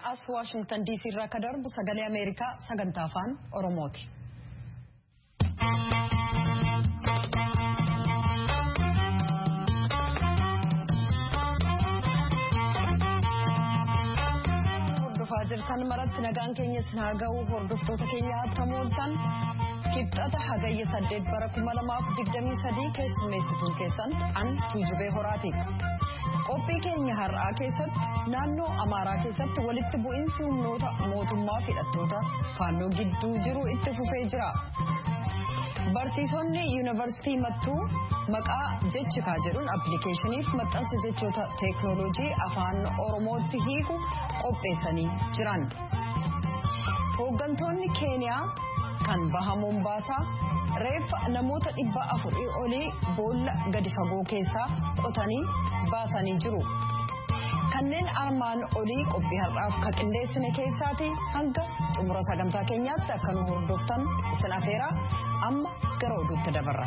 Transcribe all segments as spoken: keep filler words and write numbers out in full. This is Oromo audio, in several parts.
as Washington D C irraa ka darbu sagalee Ameerikaa sagantaa afaan Oromooti. Hordofaa jirtan maratti nagaan keenya sinaa ga'u hordoftoota keenya hattamooltan kibxata hagayya saddeet bara kuma lamaaf digdamii sadii keessummeessituun keessan an Tuujubee Horaati. Qophii keenya har'aa keessatti naannoo Amaaraa keessatti walitti bu'iinsi humnoota mootummaa fi hidhattoota faannoo gidduu jiru itti fufee jira. Barsiisonni yuunivarsiitii Mattuu maqaa jechikaa jedhuun appilikeeshiniif maxxansa jechoota teeknooloojii afaan Oromootti hiiku qopheessanii jiran. Hooggantoonni Keeniyaa kan baha Mombaasaa reeffa namoota dhibba afurii olii boolla gadi fagoo keessaa qotanii baasanii jiru. Kanneen armaan olii qophii har'aaf ka qindeessine keessaati hanga xumura sagantaa keenyaatti akka nu hordoftan isin afeera amma gara oduutti dabarra.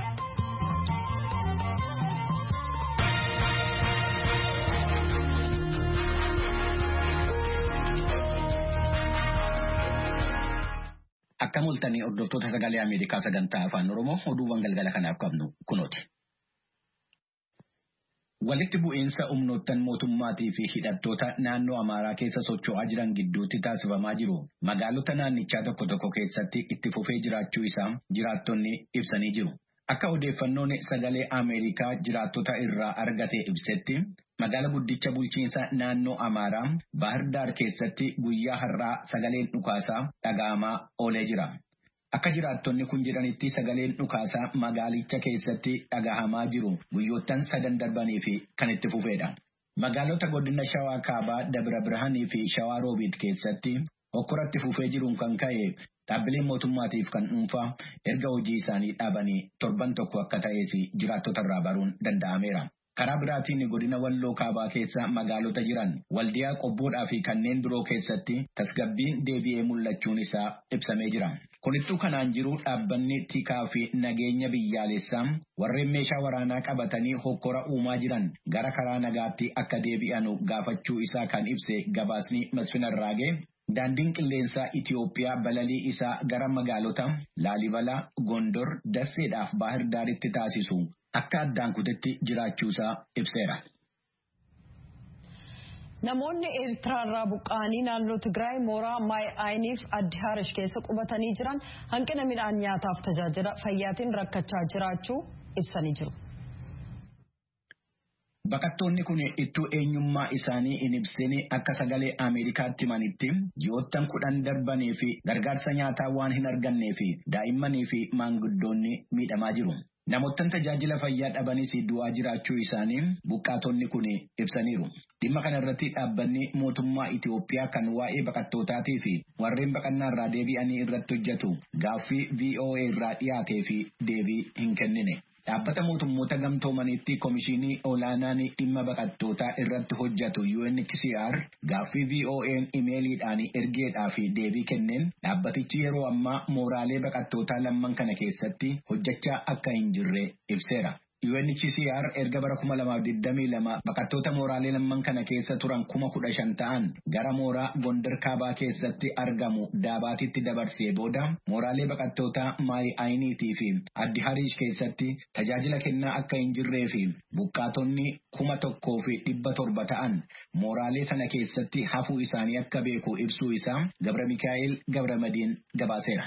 Akka mul'atanii hordoftoota sagalee Ameerikaa sagantaa afaan Oromoo oduuwwan galgala kanaaf qabnu kunooti. Walitti bu'iinsa humnoottan mootummaatii fi hidhattoota naannoo Amaaraa keessa socho'aa jiran gidduutti taasifamaa jiru. Magaalota naannichaa tokko tokko keessatti itti fufee jiraachuu isaa jiraattonni ibsanii jiru. Akka odeeffannoon sagalee Ameerikaa jiraattota irraa argate ibsetti magaala guddicha bulchiinsa naannoo Amaaraa Baahirdaar keessatti guyyaa har'aa sagaleen dhukaasaa dhaga'amaa oolee jira. Akka jiraattonni kun jedhanitti sagaleen dhukaasaa magaalicha keessatti dhagahamaa jiru guyyoottan sadan darbanii fi kan itti fufeedha. Magaalota godina Shawaa Kaabaa, Dabra Birhaanii fi Shawaa Roobiit keessatti hokkoratti fufee jiruun kan ka'e dhaabbileen mootummaatiif kan dhuunfaa erga hojii isaanii dhaabanii torban tokko akka ta'ee fi jiraattota irraa baruun danda'ameera. Karaa biraatiin godina Walloo Kaabaa keessa magaalota jiran Waldiyaa Qobboodhaa fi kanneen biroo keessatti tasgabbiin deebi'ee mul'achuun isaa ibsamee jira. Kunittuu kanaan jiru dhaabbanni tikaa fi nageenya biyyaalessaa warreen meeshaa waraanaa qabatanii hokkora uumaa jiran gara karaa nagaatti akka deebi'anu gaafachuu isaa kan ibse gabaasni Masfin Arraagee. Daandiin qilleensaa Itiyoophiyaa balalii isaa gara magaalota Laalibalaa, Gondor, Dasseedhaaf Baahirdaaritti taasisu akka addaan kutetti jiraachuusaa ibseera. Namoonni Eertiraarraa buqqa'anii naannoo Tigraay mooraa Maay'aayiniif Addi Harish keessa qubatanii jiran hanqina midhaan nyaataaf tajaajila fayyaatiin rakkachaa jiraachuu ibsanii jiru. Baqattoonni kun ittuu eenyummaa isaanii hin ibsine akka sagalee Ameerikaatti himanitti ji'oottan kudhan darbanii fi gargaarsa nyaataa waan hin argannee fi daa'immanii fi maanguddoonni miidhamaa jiru. Namoottan tajaajila fayyaa dhabanis du'aa jiraachuu isaanii buqqaatonni kun ibsaniiru. Dhimma kana irratti dhaabbanni mootummaa Itiyoophiyaa kan waa'ee baqattootaatii fi warreen baqannaa irraa deebi'anii irratti hojjetu gaaffii V O A irraa dhiyaatee fi deebii hin kennine. Dhaabbata mootummoota gamtoomaniitti komishinii olaanaan dhimma baqattootaa irratti hojjetu U N H C R gaaffii V O A'n imeeliidhaan ergeedhaa fi deebii kenneen dhaabbatichi yeroo ammaa mooraalee baqattootaa lamman kana keessatti hojjechaa akka hin jirre ibseera. U N H C R erga bara kuma lamaaf digdamii lama baqattoota mooraalee lamman kana keessa turan kuma kudha shan ta'an gara mooraa Gondar Kaabaa keessatti argamu Daabaatitti dabarsee booda mooraalee baqattootaa Maay'aayiniitii fi Addi Hariish keessatti tajaajila kennaa akka hin jirree fi buqqaatonni kuma tokkoo fi dhibba torba ta'an mooraalee sana keessatti hafuu isaanii akka beeku ibsuu isaa Gabra Mikaa'el Gabra Madiin gabaaseera.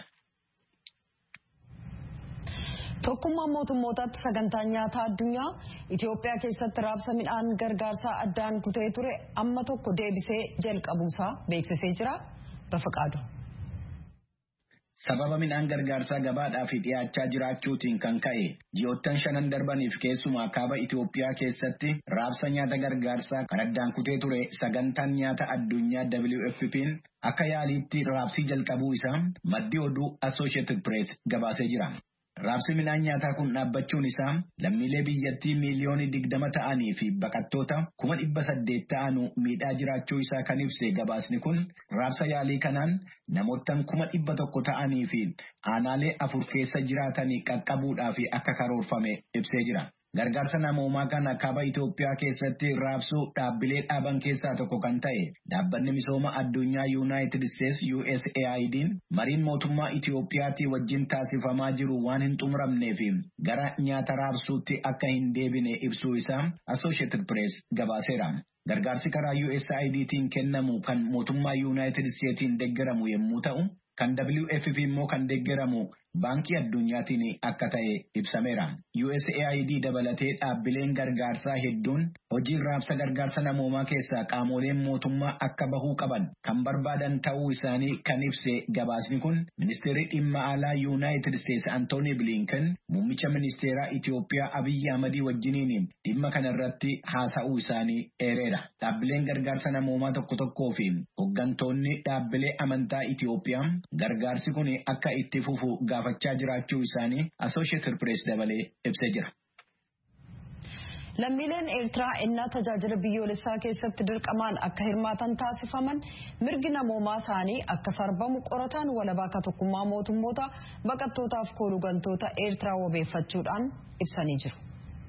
Tokkummaa mootummootaatti sagantaan nyaataa addunyaa Itiyoophiyaa keessatti raabsa midhaan gargaarsaa addaan kutee ture amma tokko deebisee jalqabuusaa beeksisee jira. Bafaqaadu. Sababa midhaan gargaarsaa gabaadhaaf dhiyaachaa jiraachuutiin kan ka'e ji'oottan shanan darbaniif keessumaa kaaba Itiyoophiyaa keessatti raabsa nyaata gargaarsaa kan addaan kutee ture sagantaan nyaata addunyaa W F P'n akka yaaliitti raabsii jalqabuu isaa maddi oduu Associated Press gabaasee jira. Raabsi midhaan nyaataa kun dhaabbachuun isaa lammiilee biyyattii miiliyoonii digdama ta'anii fi baqattoota kuma dhibba saddeet ta'anu miidhaa jiraachuu isaa kan ibse gabaasni kun raabsa yaalii kanaan namoottan kuma dhibba tokko ta'anii fi aanaalee afur keessa jiraatanii qaqqabuudhaaf akka karoorfame ibsee jira. gargaarsa namoomaa kana kaaba Itoophiyaa keessatti raabsuu dhaabbilee dhaaban keessaa tokko kan ta'e dhaabbanni misooma addunyaa United States U S A I D mariin mootummaa Itoophiyaatii wajjin taasifamaa jiru waan hin xumuramneef gara nyaata raabsuutti akka hin deebine ibsuu isaa Associated Press gabaaseera. Gargaarsi karaa U S A I D-tiin kennamu kan mootummaa United States-tiin deeggaramu yommuu ta'u, kan W F P immoo kan deeggaramu baankii addunyaatiin akka ta'e ibsameera. U S A I D dabalatee dhaabbileen gargaarsaa hedduun hojii raabsa gargaarsa namoomaa keessaa qaamoleen mootummaa akka bahuu qaban kan barbaadan ta'uu isaanii kan ibse gabaasni kun ministeerri dhimma alaa United States Anthony Blinken muummicha ministeeraa Itoophiyaa Abiy Ahmed wajjiniin dhimma kanarratti haasa'uu isaanii eereera. Dhaabbileen gargaarsa namoomaa tokko tokkoo fi hooggantoonni dhaabbilee amantaa Itoophiyaa gargaarsi kun akka itti fufu gaafachaa jiraachuu isaanii Associated Press dabalee ibsee jira. Lammiileen Eertiraa innaa tajaajila biyyoolessaa keessatti dirqamaan akka hirmaatan taasifaman mirgi namoomaa isaanii akka sarbamu qorataan walabaa ka tokkummaa mootummoota baqattootaaf koolugaltoota Eertiraa wabeeffachuudhaan ibsanii jiru.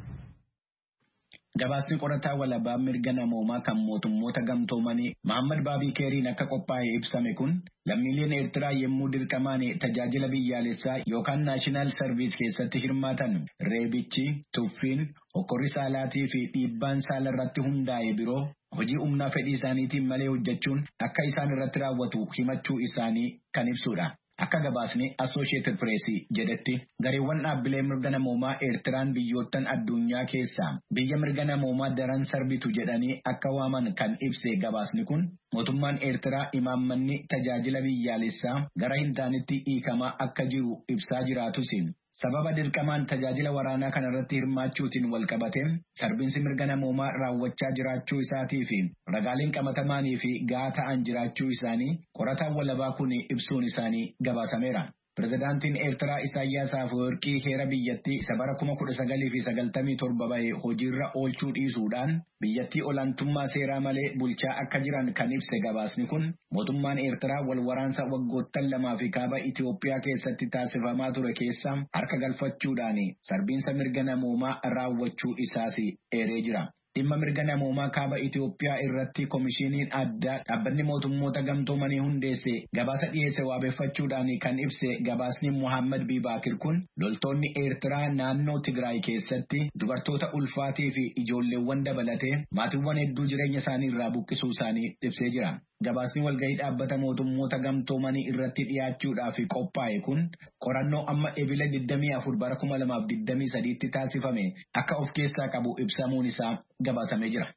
Gabaasni qorataa walabaa mirga namoomaa kan mootummoota gamtoomanii Muhammad Baabii Keeriin akka qophaa'e ibsame kun lammiileen Eertiraa yommuu dirqamaan tajaajila biyyaalessaa yookaan naashinaal sarviis keessatti hirmaatan reebichi, tuffiin, hokkorri saalaatii fi dhiibbaan saala irratti hundaa'e biroo hojii humnaa fedhii isaaniitiin malee hojjechuun akka isaan irratti raawwatu himachuu isaanii kan ibsudha. Akka gabaasni Associated Press jedhetti gareewwan dhaabbilee mirga namoomaa Eertiraan biyyoottan addunyaa keessaa biyya mirga namoomaa daran sarbitu jedhanii akka waaman kan ibse gabaasni kun mootummaan Eertiraa imaammanni tajaajila biyyaalessaa gara hin taanetti hiikamaa akka jiru ibsaa jiraatus sababa dirqamaan tajaajila waraanaa kanarratti hirmaachuutiin wal qabate sarbiinsi mirga namoomaa raawwachaa jiraachuu isaatii fi ragaaleen qabatamaanii fi gahaa ta'an jiraachuu isaanii qorataan walabaa kun ibsuun isaanii gabaasameera. Pirezidaantiin Eertiraa Isaayyaas Afwerqii heera biyyattii isa bara kuma kudha sagalii fi sagaltamii torba bahe hojiirra oolchuu dhiisuudhaan biyyattii olaantummaa seeraa malee bulchaa akka jiran kan ibse gabaasni kun mootummaan Eertiraa wal waraansa waggoottan lamaa fi kaaba Itoophiyaa keessatti taasifamaa ture keessa harka galfachuudhaan sarbiinsa mirga namoomaa raawwachuu isaas eeree jira. Dhimma mirga namoomaa kaaba Itoophiyaa irratti komishiniin addaa dhaabbanni mootummoota gamtoomanii hundeesse gabaasa dhiyeesse waabeeffachuudhaan kan ibse gabaasni Muhammad Bibaakir kun loltoonni Eertiraa naannoo Tigraay keessatti dubartoota ulfaatii fi ijoolleewwan dabalatee maatiiwwan hedduu jireenya isaanii irraa buqqisuu isaanii ibsee jira. Gabaasni walgahii dhaabbata mootummoota gamtoomanii irratti dhiyaachuudhaaf qophaa'e kun qorannoo amma ebila digdamii afur bara kuma lamaaf digdamii sadiitti taasifame akka of keessaa qabu ibsamuun isaa gabaasamee jira.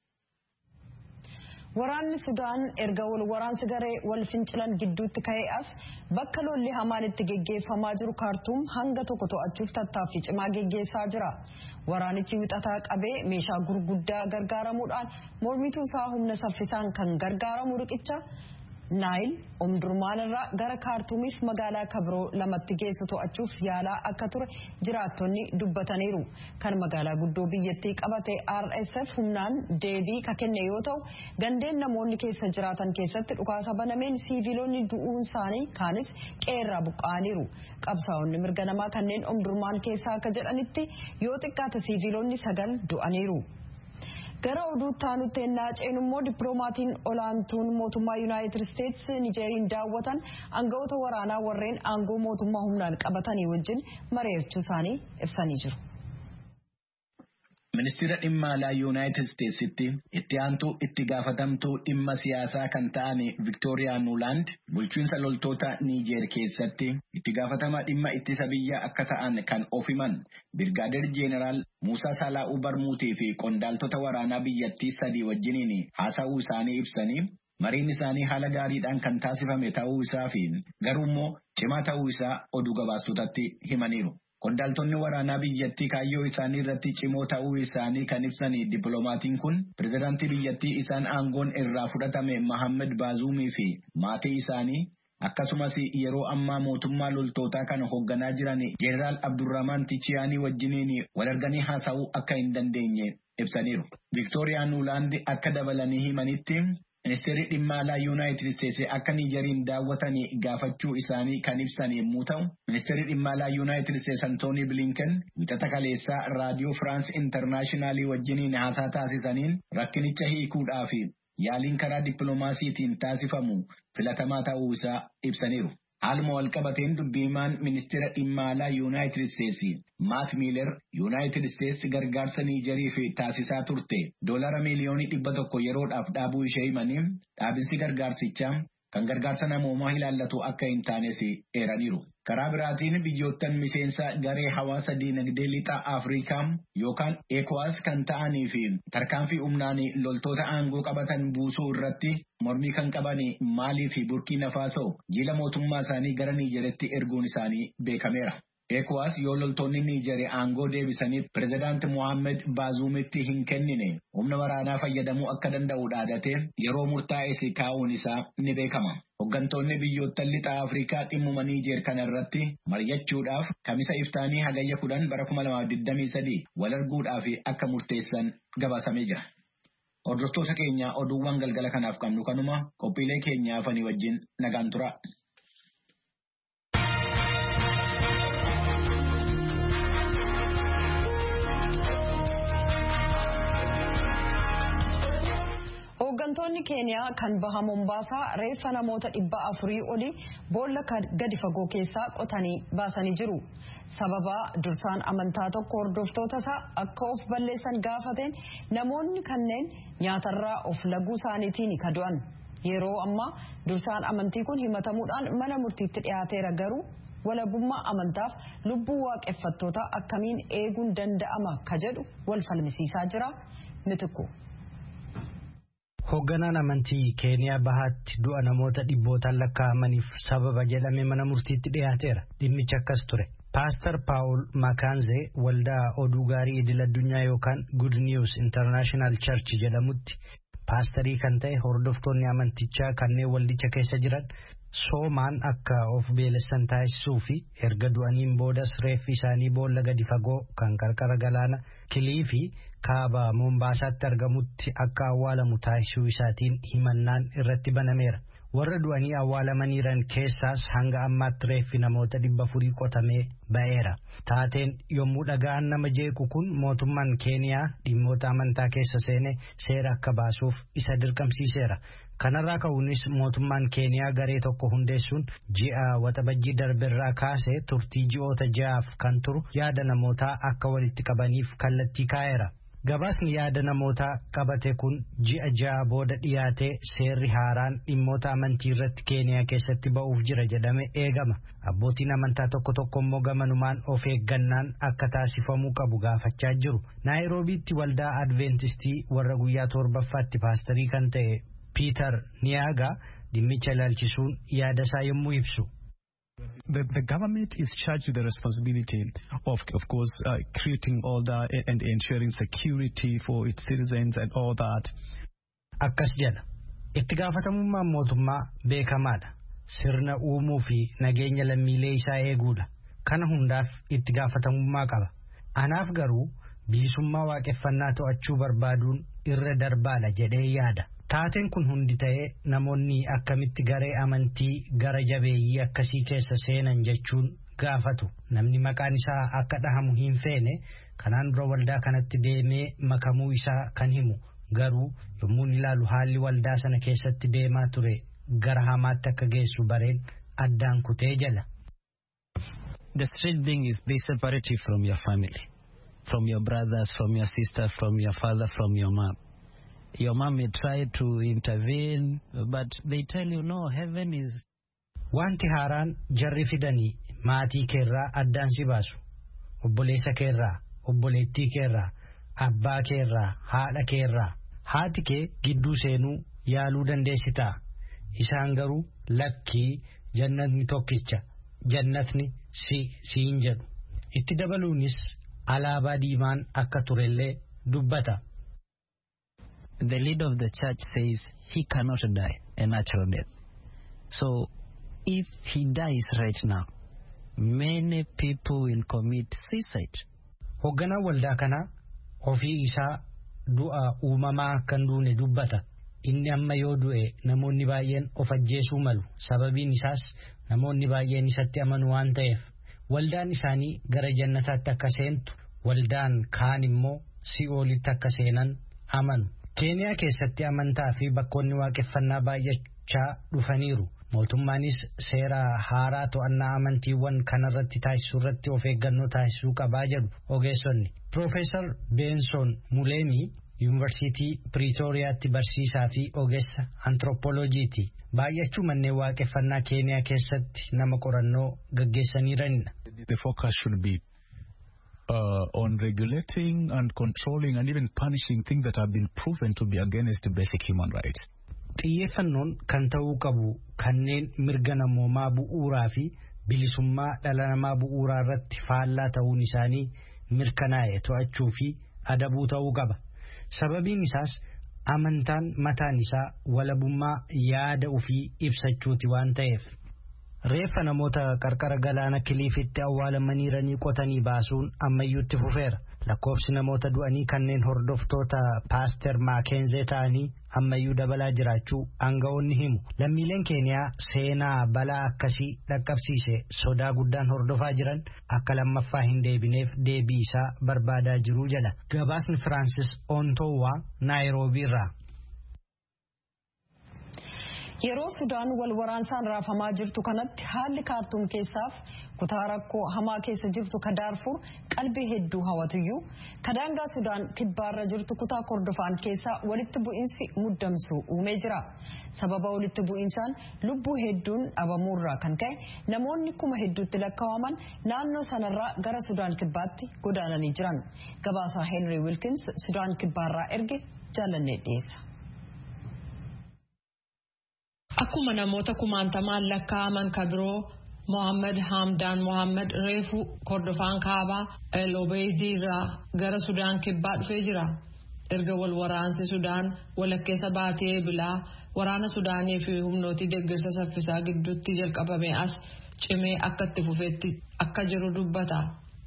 Waraanni Sudaan erga wal waraansi garee wal fincilan gidduutti ka'ee as bakka lolli hamaan itti geggeeffamaa jiru Kaartuum hanga tokko to'achuuf tattaaffii cimaa geggeessaa jira. Waraanichi wixataa qabee meeshaa gurguddaa gargaaramuudhaan mormituu isaa humna saffisaan kan gargaaramu riqicha Naayil Omdurmaan irraa gara Kaartuumiif magaalaa Kabroo lamatti geessu to'achuuf yaalaa akka ture jiraattonni dubbataniiru. Kan magaalaa guddoo biyyattii qabate R S F humnaan deebii ka kenne yoo ta'u gandeen namoonni keessa jiraatan keessatti dhukaasa banameen siiviloonni du'uun isaanii kaanis qeerraa buqqa'aniiru. Qabsaa'onni mirga namaa kanneen Omdurmaan keessaa akka jedhanitti yoo xiqqaate siiviloonni sagal du'aniiru. Gara oduutti aanutti ennaa ceenu immoo dippiloomatiin olaantuun mootummaa Yuunaayitid Isteets Nijeeriin daawwatan aangawoota waraanaa warreen aangoo mootummaa humnaan qabatanii wajjin mari'achuu isaanii ibsanii jiru. Ministeera dhimma alaa United Statesitti itti aantuu itti gaafatamtuu dhimma siyaasaa kan ta'an Victoria Nuland bulchiinsa loltoota Niger keessatti itti gaafatamaa dhimma ittisa biyyaa akka ta'an kan ofiman Birgaadeer Jeeneraal Muusaa Salaa'uu Barmuutii fi qondaaltota waraanaa biyyattii sadii wajjiniin haasa'uu isaanii ibsanii mariin isaanii haala gaariidhaan kan taasifame ta'uu isaa fi garuu immoo cimaa ta'uu isaa oduu gabaastotatti himaniiru. Qondaaltonni waraanaa biyyattii kaayyoo isaanii irratti cimoo ta'uu isaanii kan ibsanii dippiloomatiin kun pirezidaantii biyyattii isaan aangoon irraa fudhatame Mohaammed Baazumii fi maatii isaanii akkasumas yeroo ammaa mootummaa loltootaa kan hoogganaa jiran Jeneraal Abdurrahman Tichiyaanii wajjiniin wal arganii haasa'uu akka hin dandeenye ibsaniiru. Victoria Nuland akka dabalanii himanitti Ministeerri dhimma alaa Yuunaayitid Isteetsi akka Niijeriin daawwatanii gaafachuu isaanii kan ibsan yommuu ta'u, Ministeerri dhimma alaa Yuunaayitid Isteetsi Antoonii Bilinken wixata kaleessaa raadiyoo Firaans Intarnaashinaali wajjiniin haasaa taasisaniin rakkinicha hiikuudhaaf yaaliin karaa dippiloomaasiitiin taasifamu filatamaa ta'uu isaa ibsaniiru. Haaluma walqabateen dubbiimaan ministeera dhimma alaa Yuunaayitid Isteetsi Maat Miiler Yuunaayitid Isteetsi gargaarsa Niijeriif taasisaa turte doolara miiliyoonii dhibba tokko yeroodhaaf dhaabuu ishee himanii dhaabinsi gargaarsichaa kan gargaarsa namoomaa ilaallatu akka hin taanes eeraniiru. Karaa biraatiin biyyoottan miseensa garee hawaasa diinagdee lixa Afrikaa yookaan ECOWAS kan ta'anii fi tarkaanfii humnaan loltoota aangoo qabatan buusuu irratti mormii kan qaban Maalii fi Burkiina Faasoo jila mootummaa isaanii gara Niijeritti erguun isaanii beekameera. ECOWAS yoo loltoonni Niijer aangoo deebisanii pirezidaanti Mohaammed Baazuumitti hin kennine humna waraanaa fayyadamuu akka danda'u dhaadatee yeroo murtaa'es kaa'uun isaa ni beekama. Hooggantoonni biyyoottan lixa Afrikaa dhimmuma Niijer kana irratti mari'achuudhaaf kamisa iftaanii hagayya kudhan bara kuma lamaaf digdamii sadii wal arguudhaaf akka murteessan gabaasamee jira. Hordoftoota keenya oduuwwan galgala kanaaf qabnu kanuma qophiilee keenyaa fanii wajjin nagaan tura. Hooggantoonni Keeniyaa kan baha Mombaasaa reeffa namoota dhibba afurii olii boolla gadi fagoo keessaa qotanii baasanii jiru. Sababa dursaan amantaa tokko hordoftoota isaa akka of balleessan gaafateen namoonni kanneen nyaatarraa of laguu isaaniitiin ka du'an. Yeroo ammaa dursaan amantii kun himatamuudhaan mana murtiitti dhiyaateera garuu walabummaa amantaaf lubbuu waaqeffattootaa akkamiin eeguun danda'ama ka jedhu wal falmisiisaa jira. Mitikku. Hoogganaan amantii Keeniyaa bahaatti du'a namoota dhibbootaan lakkaa'amaniif sababa jedhame mana murtiitti dhiyaateera. Dhimmichi akkas ture. Paastar Paawul Makaanzee waldaa oduu gaarii idil addunyaa yookaan Good News International Church jedhamutti paastarii kan ta'e hordoftoonni amantichaa kanneen waldicha keessa jiran soomaan akka of beelessan taasisuu fi erga du'aniin boodas reeffi isaanii boolla gadi fagoo kan qarqara galaana Kilii fi kaaba Mombaasaatti argamutti akka awwaalamu taasisuu isaatiin himannaan irratti banameera. Warra du'anii awwaalamaniiran keessaas hanga ammaatti reeffi namoota dhibba afurii qotamee ba'eera. Taateen yommuu dhaga'an nama jeequ kun mootummaan Keeniyaa dhimmoota amantaa keessa seene seera akka baasuuf isa dirqamsiiseera. Kanarraa ka'uunis mootummaan Keeniyaa garee tokko hundeessuun ji'a waxabajjii darberraa kaasee turtii ji'oota ja'aaf kan turu yaada namootaa akka walitti qabaniif kallattii kaa'eera. Gabaasni yaada namootaa qabate kun ji'a ja'a booda dhiyaatee seerri haaraan dhimmoota amantii irratti Keeniyaa keessatti ba'uuf jira jedhame eegama. Abbootiin amantaa tokko tokko immoo gamanumaan of eeggannaan akka taasifamuu qabu gaafachaa jiru. Naayiroobiitti waldaa Adventistii warra guyyaa torbaffaatti paastarii kan ta'e Peter Niaga dhimmicha ilaalchisuun yaada isaa yommuu ibsu. The, the government is charged with the responsibility of, of course, uh, creating order and ensuring security for its citizens and all that. Akkas jedha. Itti gaafatamummaan mootummaa beekamaadha. Sirna uumuu fi nageenya lammiilee isaa eeguudha. Kana hundaaf itti gaafatamummaa qaba. Anaaf garuu bilisummaa waaqeffannaa to'achuu barbaaduun irra darbaadha jedhee yaada. Taateen kun hundi ta'ee namoonni akkamitti garee amantii gara jabeeyyii akkasii keessa seenan jechuun gaafatu. Namni maqaan isaa akka dhahamu hin feene kanaan dura waldaa kanatti deemee makamuu isaa kan himu. Garuu yommuu ilaalu haalli waldaa sana keessatti deemaa ture gara hamaatti akka geessu bareen addaan kutee jala. The strange thing is they separate you from your family, from your brothers, from your sister, from your father, from your mom. Your mom may try to intervene, but they tell you no, heaven is. Wanti haaraan jarri fidanii maatii keerraa addaan si baasu. Obboleessa keerraa, obboleettii keerraa, abbaa keerraa, haadha keerraa. Haati kee gidduu seenuu yaaluu dandeessitaa. Isaan garuu lakkii jannatni tokkicha, jannatni si siin jedhu. Itti dabaluunis alaabaa diimaan akka turellee dubbata. The leader of the church says he cannot die a natural death. So if he dies right now, many people will commit suicide. Hoogganaan waldaa kanaa ofii isaa du'a uumamaa kan duune dubbata. inni amma yoo du'e namoonni baay'een of ajjeesuu malu sababiin isaas namoonni baay'een isatti amanu waan ta'eef waldaan isaanii gara jannataatti akka seentu waldaan kaan immoo si'oolitti akka seenan amanu. Keeniyaa keessatti amantaa fi bakkoonni waaqeffannaa baay'achaa dhufaniiru. Mootummaanis seera haaraa to'annaa amantiiwwan kanarratti taasisuu irratti of eeggannoo taasisuu qabaa jedhu ogeessonni. Piroofeesar Beenson Mulemi Yuunivarsiitii Piriitooriyaatti barsiisaa fi ogeessa antiroopooloojiiti. Baay'achuu manneen waaqeffannaa Keeniyaa keessatti nama qorannoo gaggeessaniiranidha. The focus should be uh, on regulating and controlling and even punishing things that have been proven to be against basic human rights. Xiyyeeffannoon kan ta'uu qabu kanneen mirga namoomaa bu'uuraa fi bilisummaa dhala namaa bu'uuraa irratti faallaa ta'uun isaanii mirkanaa'e to'achuu fi adabuu ta'uu qaba. Sababiin isaas amantaan mataan isaa walabummaa yaada ofii ibsachuuti waan ta'eef. Reeffa namoota qarqara galaana Kiliifitti awwaalamaniiranii qotanii baasuun ammayyuutti fufeera. Lakkoofsi namoota du'anii kanneen hordoftoota Paaster Maakenzee ta'anii ammayyuu dabalaa jiraachuu aanga'oonni himu. Lammiileen Keeniyaa seenaa balaa akkasii dhaqqabsiise sodaa guddaan hordofaa jiran akka lammaffaa hin deebineef deebii isaa barbaadaa jiru jedha. Gabaasni Firaansis Ontowaa Naayiroobii irraa. Yeroo Sudaan wal waraansaan raafamaa jirtu kanatti haalli Kaartuum keessaaf kutaa rakkoo hamaa keessa jirtu ka Daarfur qalbii hedduu hawwatuyyuu kadaangaa Sudaan kibbaarra jirtu kutaa Kordofaan keessaa walitti bu'iinsi muddamsu uumee jira. Sababa walitti bu'iinsaan lubbuu hedduun dhabamuurraa kan ka'e namoonni kuma hedduutti lakkaa'aman naannoo sanarraa gara Sudaan kibbaatti godaananii jiran. Gabaasaa Henry Wilkins Sudaan kibbaarraa erge jaalannee dhiyeessa. Akkuma namoota kumaantamaan lakkaa'aman kabiroo Mohammed Hamdan Mohammed reefu Kordofaan kaabaa El Obeidii irraa gara Sudaan kibbaa dhufee jira. Erga wal waraansi Sudaan walakkeessa baatee bilaa waraana Sudaanii fi humnootii deeggarsa saffisaa gidduutti jalqabame as cimee akka itti fufeetti akka jiru dubbata.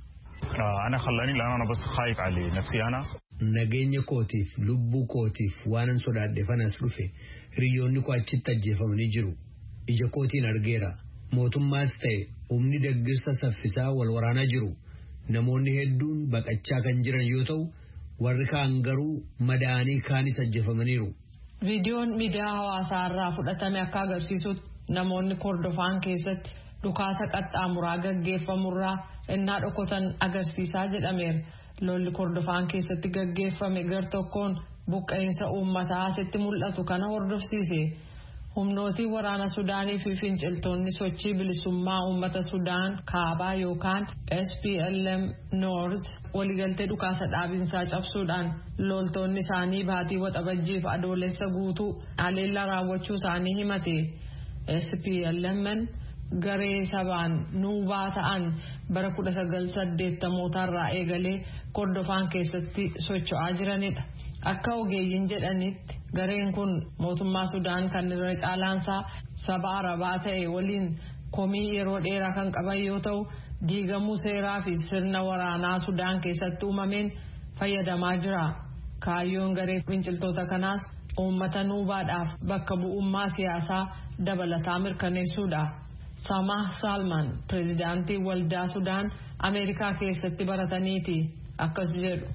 Ana khallani laana ana bas khaayif ali nafsi ana. Nageenya kootiif lubbuu kootiif waanan sodaadhe fanas dhufe hiriyoonni koo achitti ajjeefamanii jiru. Ija kootiin argeera. Mootummaas ta'e humni deeggarsa saffisaa wal waraanaa jiru. Namoonni hedduun baqachaa kan jiran yoo ta'u warri kaan garuu madaa'anii kaanis ajjeefamaniiru. Viidiyoon miidiyaa hawaasaa irraa fudhatame akka agarsiisutti namoonni Kordofaan keessatti dhukaasa qaxxaamuraa gaggeeffamurraa innaa dhokotan agarsiisaa jedhameera. Lolli Kordofaan keessatti gaggeeffame gar tokkoon buqqa'insa uummataa asitti mul'atu kana hordofsiise. Humnootii waraana Sudaanii fi finciltoonni sochii bilisummaa uummata Sudaan kaabaa yookaan S P L M North waliigaltee dhukaasa dhaabinsaa cabsuudhaan loltoonni isaanii baatii waxabajjiif adoolessa guutuu haleellaa raawwachuu isaanii himate. S P L M garee sabaan nuubaa ta'an bara kudha sagal saddeettamootarraa eegalee Kordofaan keessatti socho'aa jiranidha. Akka ogeeyyiin jedhanitti gareen kun mootummaa Sudaan kan irra caalaansaa saba Arabaa ta'e waliin komii yeroo dheeraa kan qaban yoo ta'u diigamuu seeraa fi sirna waraanaa Sudaan keessatti uumameen fayyadamaa jira. Kaayyoon garee finciltoota kanaas uummata nuubaadhaaf bakka bu'ummaa siyaasaa dabalataa mirkaneessuudha. Samah Salman pireezidaantii waldaa Sudaan Ameerikaa keessatti barataniiti akkas jedhu.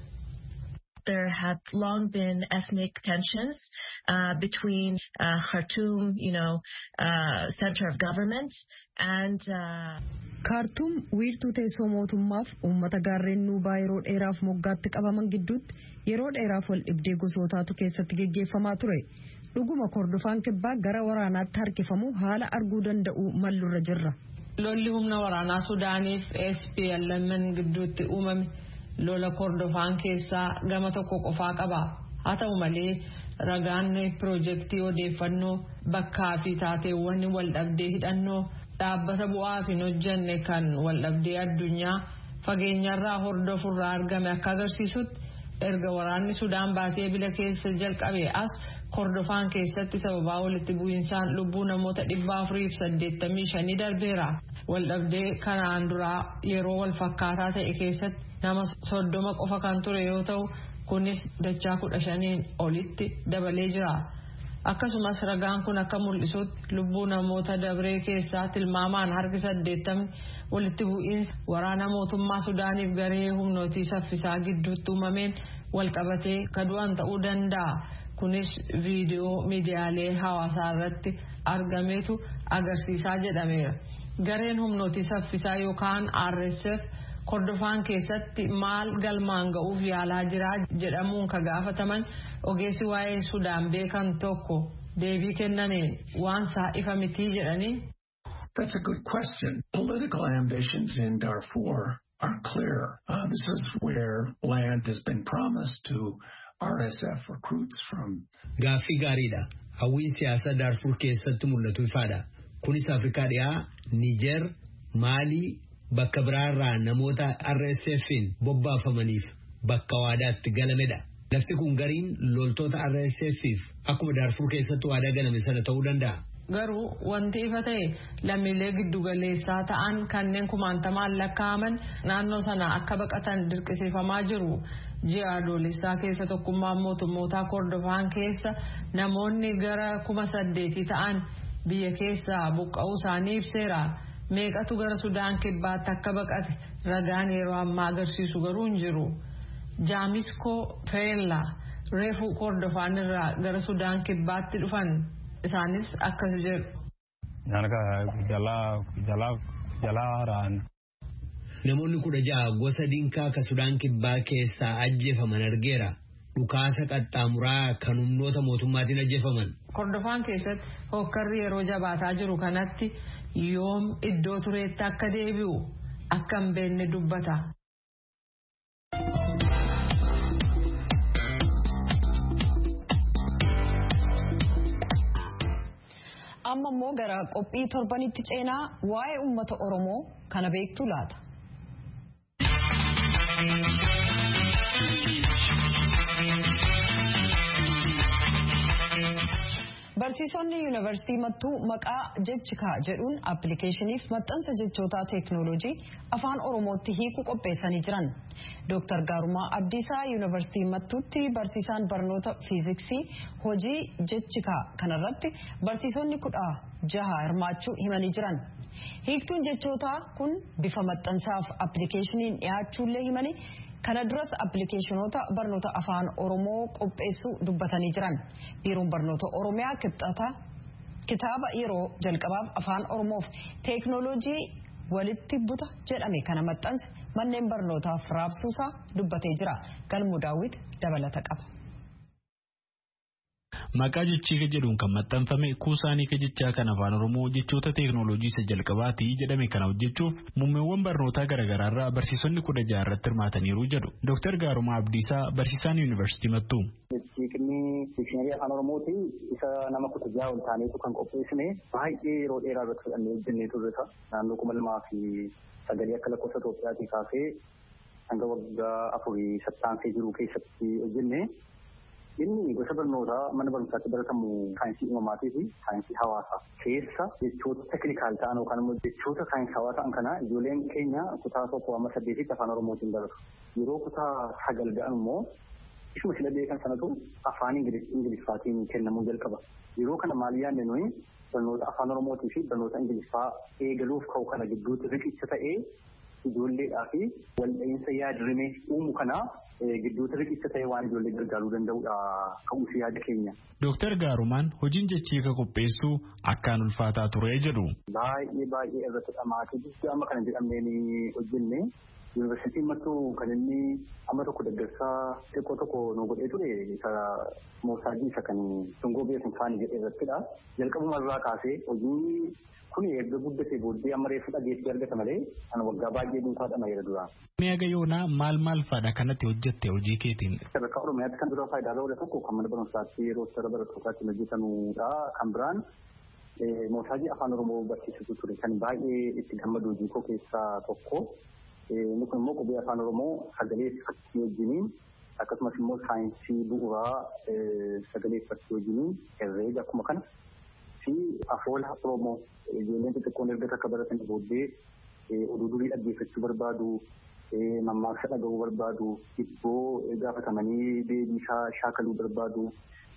There had long been ethnic tensions uh, between uh, Khartoum, you know, uh, center of government and. Uh, Khartoum wiirtuu teessoo mootummaaf uummata gaarreen nuubaa yeroo dheeraaf moggaatti qabaman gidduutti yeroo dheeraaf wal dhibdee gosootaatu keessatti geggeeffamaa ture. Dhuguma Kordofaan kibbaa gara waraanaatti harkifamu haala arguu danda'u mallurra jirra. Lolli humna waraanaa Sudaaniif S P L M gidduutti uumame lola Kordofaan keessaa gama tokko qofaa qaba. Haa ta'u malee ragaan piroojeektii odeeffannoo bakkaa fi taateewwan waldhabdee hidhannoo dhaabbata bu'aa fi hin hojjenne kan waldhabdee addunyaa fageenyarraa hordofurraa argame akka agarsiisutti erga waraanni Sudaan baatee bila keessa jalqabe as Kordofaan keessatti sababaa walitti bu'iinsaan lubbuu namoota dhibba afuriif saddeettamii shanii darbeera. Waldhabdee kanaan duraa yeroo wal fakkaataa ta'e keessatti nama soddoma qofa kan ture yoo ta'u kunis dachaa kudha shaniin olitti dabalee jira. Akkasumas ragaan kun akka mul'isutti lubbuu namoota dabree keessaa tilmaamaan harki saddeettamni walitti bu'iinsa waraana mootummaa Sudaaniif garee humnootii saffisaa gidduutti uumameen walqabatee kadu'an ta'uu danda'a. Kunis viidiyoo miidiyaalee hawaasaa irratti argametu agarsiisaa jedhameera. Gareen humnootii saffisaa yookaan R S F Kordofaan keessatti maal galmaan ga'uuf yaalaa jira jedhamuun ka gaafataman ogeessi waa'ee Sudaan beekan tokko deebii kennaneen waan isaa ifa mitii jedhanii. That's a good question. Political ambitions in Darfur are clear. Uh, this is where land has been promised to R S F recruits from. Gaaffii gaariidha. Hawwiin siyaasa Darfur keessatti mul'atu ifaadha. Kunis Afrikaa dhiyaa, Niger, Maalii, bakka biraarraa namoota R S F'n bobbaafamaniif bakka waadaatti galamedha. Lafti kun gariin loltoota R S F'if akkuma Darfur keessatti waadaa galame sana ta'uu danda'a. Garuu wanti ifa ta'e lammiilee giddugaleessaa ta'an kanneen kumaantamaan lakkaa'aman naannoo sana akka baqatan dirqisiifamaa jiru. Ji'a adoolessaa keessa tokkummaan mootummootaa Kordofaan keessa namoonni gara kuma saddeetii ta'an biyya keessaa buqqa'uu isaanii ibseera. Meeqatu gara Sudaan kibbaatti akka baqate ragaan yeroo ammaa agarsiisu garuu hin jiru. Jaamiskoo Feella reefuu Kordofaan irraa gara Sudaan kibbaatti dhufan isaanis akkas jedhu. Namoonni kudha ja'a gosa dinkaa ka Sudaan kibbaa keessaa ajjeefaman argeera. Dhukaasa qaxxaamuraa kan humnoota mootummaatiin ajjeefaman. Kordofaan keessatti hokkarri yeroo jabaataa jiru kanatti yoom iddoo tureetti akka deebi'u akka hin beekne dubbata. Amma immoo gara qophii torbanitti ceenaa waa'ee uummata Oromoo kana beektu laata. Barsiisonni yuunivarsiitii Mattuu maqaa Jechikaa jedhuun appilikeeshiniif maxxansa jechootaa teeknooloojii afaan Oromootti hiikuu qopheessanii jiran. Dooktar Gaarumaa Abdiisaa yuunivarsiitii Mattuutti barsiisaan barnoota fiiziksii hojii Jechikaa kanarratti barsiisonni kudha jaha hirmaachuu himanii jiran. Hiiktuun jechootaa kun bifa maxxansaaf appilikeeshiniin dhiyaachuullee himanii kana duras appilikeeshinoota barnoota afaan Oromoo qopheessuu dubbatanii jiran. Biiroon barnoota Oromiyaa kitaaba yeroo jalqabaaf afaan Oromoof teeknooloojii walitti buta jedhame kana maxxanse manneen barnootaaf raabsuusaa dubbatee jira. Galmuu Daawwit dabalata qaba. Maqaa Jechiika jedhuun kan maxxanfame kuusaanii jechaa kan afaan Oromoo jechoota teeknooloojii isa jalqabaatii jedhame kana hojjechuuf muummeewwan barnootaa garaagaraarraa barsiisonni kudha jaha irratti hirmaataniiru jedhu Dooktar Gaarumaa Abdiisaa barsiisaan yuunivarsiitii Mattuu. Jechiikni dikshiinarii afaan Oromooti isa nama kudha jaha ol taaneetu kan qopheessine baay'ee yeroo dheeraa irratti fudhannee hojjennee turre naannoo kuma lamaa fi sagalii akka lakkoofsa Itoophiyaatii kaasee hanga waggaa afurii sattaansee jiru keessatti hojjenne. Inni gosa barnootaa mana barumsaatti baratamu saayinsii uumamaatii fi saayinsii hawaasaa keessa jechoota teeknikaal ta'an yookaan immoo jechoota saayinsii hawaasaa ta'an kana ijoolleen keenya kutaa tokko amma saddeetitti afaan Oromootiin baratu. Yeroo kutaa sagal ga'an immoo ishuma sila beekan sanatu afaan Ingiliffaatiin kennamuu jalqaba. Yeroo kana maal yaadne nuyi barnoota afaan Oromootii fi barnoota Ingiliffaa eegaluuf ka'u kana gidduutti riqicha ta'ee ijoolleedhaa fi waldha'iinsa yaadrimee uumu kanaa gidduutti riqicha ta'e waan ijoollee gargaaruu danda'udha ka'umsi yaada keenya. Dooktar Gaarumaan hojiin Jechiika qopheessuu akkaan ulfaataa ture jedhu. Baay'ee baay'ee irratti dhamaatii guddaa amma kana jedhamneen hojjenne yuunivarsiitiin Mattuu kan inni amma tokko deeggarsaa xiqqoo tokko nu godhee ture isa moosaajii isa kan tungoo beekum faanii jedhee irrattidha. Jalqabuma irraa kaasee hojii kun erga guddatee booddee amma reeffa dhageessee argata malee kan waggaa baay'ee dhuunfaadha mayira dura. Mi'a gayoonaa maal maal fa'aadha kanatti hojjette hojii keetiin? Sadarkaa Oromiyaatti kan dura faayidaa oola tokko kan mana barumsaatti yeroo sara barattootaatti hojjetamudha. Kan biraan moosaajii afaan Oromoo barsiisutu ture kan baay'ee itti gammadu hojii koo keessaa tokko. Inni kun immoo qubee afaan Oromoo sagalee fakkii wajjiniin akkasumas immoo saayinsii bu'uuraa sagalee fakkii wajjiniin herreega akkuma kana. fi afoola Oromoo ijoolleen xixiqqoon erga akka baratan booddee oduu durii dhaggeeffachuu barbaadu, mammaaksa dhaga'uu barbaadu, hibboo gaafatamanii deebiisaa shaakaluu barbaadu,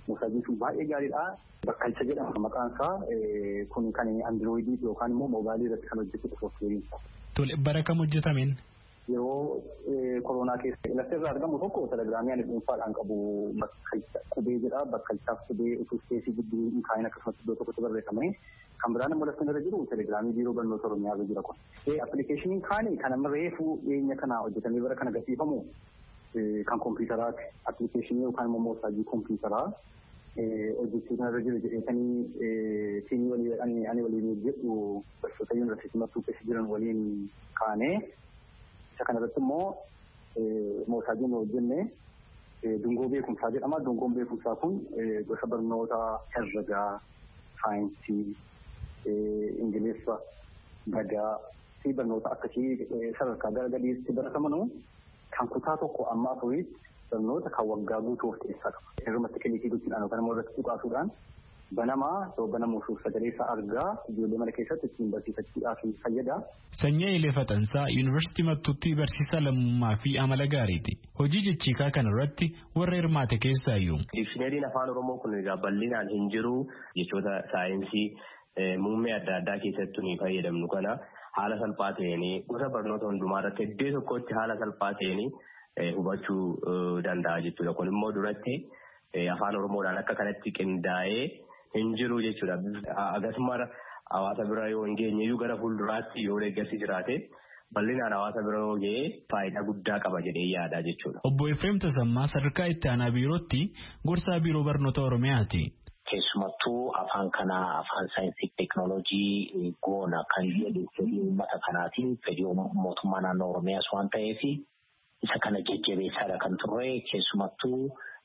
Moosaajiin sun baay'ee gaariidha. Bakkalcha jedhama maqaan isaa kun kan androidii yookaan immoo mobaayilii irratti kan hojjetudha sooftiweeriin. Tole bara kam hojjetameen? Yeroo koronaa keessa lafti irraa argamu tokko telegiraamii ani dhuunfaadhaan qabu bakkalcha qubee jedha. Bakkalchaaf qubee utuu ispeesii gidduu hin kaa'in akkasumas iddoo tokkotti barreeffamee kan biraan immoo lafti irra jiru telegiraamii biiroo barnoota Oromiyaa irra jira kun. Appilikeeshiniin kaanii kan amma reefuu dhiyeenya kana hojjetamee bara kana gatiifamu kan kompiitaraati. Appilikeeshinii yookaan immoo moosaajii kompiitaraa hojjechuu kana irra jiru jedheetanii siinii walii ani waliin jedhu barsiisota yuunivarsiitii mattuu keessa jiran waliin kaanee isa kanarratti immoo moosaajiin hojjenne dungoo beekumsaa jedhama. Dungoon beekumsaa kun gosa barnoota herregaa, saayinsii, ingiliffa, gadaa fi barnoota akkasii sadarkaa gara gadiitti baratamanuu kan kutaa tokko amma afuriitti barnoota kan waggaa guutuu of keessaa qaba. Irrumatti kiliikii guddinaan yookaan immoo irratti tuqaasuudhaan banamaa yoo banamuuf sagalee isaa argaa ijoollee mana keessatti ittiin barsiifachuudhaaf fayyada. Sanyii Ilee Faxansaa Yuunivarsiitii Mattuutti barsiisaa lammummaa fi amala gaariiti. Hojii jechiikaa kana irratti warra hirmaate keessaa iyyuu. Dikshineeriin afaan Oromoo kun egaa bal'inaan hin jiru jechoota saayinsii muummee adda addaa keessattuu ni fayyadamnu kana haala salphaa ta'een gosa barnoota hundumaa irratti iddoo tokkotti haala salphaa ta'een hubachuu danda'a jechuudha. Kun immoo duratti afaan Oromoodhaan akka kanatti qindaa'ee hin jiru jechuudha. Akkasuma hawaasa bira yoo hin geenye iyyuu gara fuulduraatti yoo deeggarsi jiraate bal'inaan hawaasa bira yoo ga'e faayidaa guddaa qaba jedhee yaada jechuudha. Obbo Efreem Tasammaa sadarkaa itti aanaa biirootti gorsaa biiroo barnoota Oromiyaati. Keessumattuu afaan kanaa afaan saayinsii teeknooloojii goona kan jedhu fedhii uummata kanaatiin fedhii mootummaa naannoo Oromiyaas waan ta'eef isa kana jajjabeessaadha kan turre. Keessumattuu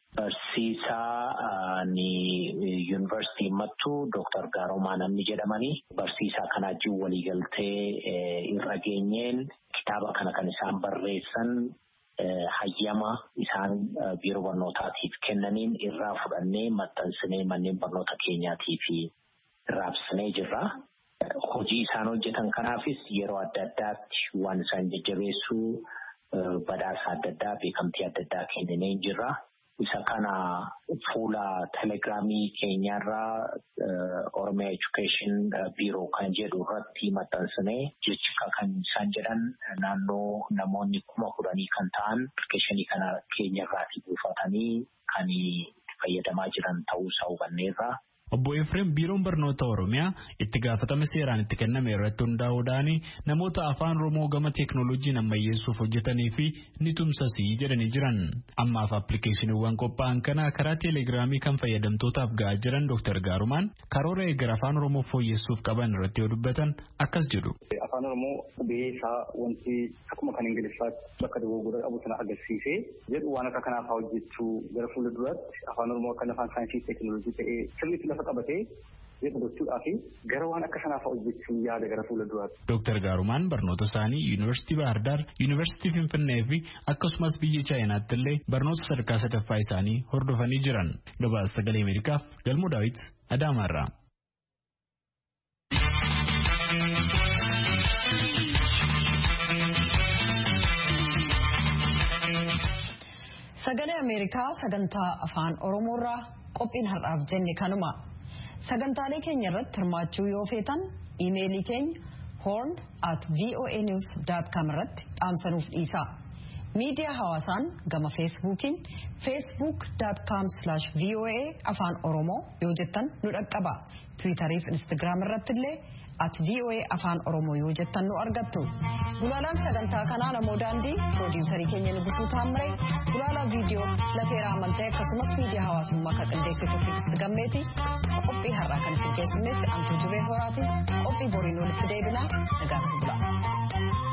barsiisaa yuunivarsiitii Mattuu Dooktar Gaaromaa namni jedhamanii barsiisaa kanaa jiru waliigaltee irra geenyeen kitaaba kana kan isaan barreessan hayyama isaan biiroo barnootaatiif kennaniin irraa fudhannee maxxansinee manneen barnoota keenyaatiif raabsinee jirra. Hojii isaan hojjetan kanaafis yeroo adda addaatti waan isaan jajjabeessuu badhaasa adda addaa beekamtii adda addaa kenninee jirra. Isa kana fuula telegiraamii keenyarraa Oromiyaa Education Biiroo kan jedhu irratti maxxansinee jecha kan isaan jedhan naannoo namoonni kuma kudhanii kan ta'an appilikeeshinii kana keenyarraatti buufatanii kan fayyadamaa jiran ta'uusaa hubanneerra. Obbo Efreem biiroon barnoota Oromiyaa itti gaafatama seeraan itti kenname irratti hundaa'uudhaan namoota afaan Oromoo gama teeknooloojiin ammayyeessuuf hojjetanii fi ni tumsasii jedhanii jiran. Ammaaf appilikeeshiniiwwan qophaa'an kana karaa teelegiraamii kan fayyadamtootaaf ga'aa jiran Dooktar Gaarumaan karoora eegara afaan Oromoo fooyyessuuf qaban irratti yoo dubbatan akkas jedhu. Afaan Oromoo qubee isaa wanti akkuma kan Ingiliffaatti bakka dogoggora qabu sana agarsiisee jedhu waan akka kanaaf hojjechuu gara fuula duraatti afaan Oromoo akka afaan saayinsii teeknooloojii ta'ee sirriitti lafa qabatee jedhu gochuudhaa fi gara waan akka kanaaf hojjechuun yaada gara fuula duraatti. Dooktar Gaarumaan barnoota isaanii Yuunivarsiitii Baahar Daar, Yuunivarsiitii Finfinnee fi akkasumas biyya Chaayinaatti illee barnoota sadarkaa sadaffaa isaanii hordofanii jiran. Gabaasa Sagalee Ameerikaaf Galmoo Daawit Adaamaarraa. Sagalee Ameerikaa sagantaa afaan Oromoorraa qophiin har'aaf jenne kanuma. Sagantaalee keenya irratti hirmaachuu yoo feetan iimeelii keenya horn at voa news dot com irratti dhaamsanuuf dhiisaa. Miidiyaa hawaasaan gama feesbuukiin facebook dot com slash voa afaan oromoo yoo jettan nu dhaqqaba. Tiwiitarii fi instagiraam irratti illee at voa afaan oromoo yoo jettan nu argattu. Gulaalaan sagantaa kanaa namoo daandii piroodiisarii keenya Nugusuu Taammiree gulaalaa viidiyoo Lafeeraa Amantee akkasumas miidiyaa hawaasummaa kan qindeessitu Fiqis Gammeeti qophii har'aa kan isin keessummeessi Antuu Jubee Horaatiin qophii boriin walitti deebinaa nagaatti bulaa.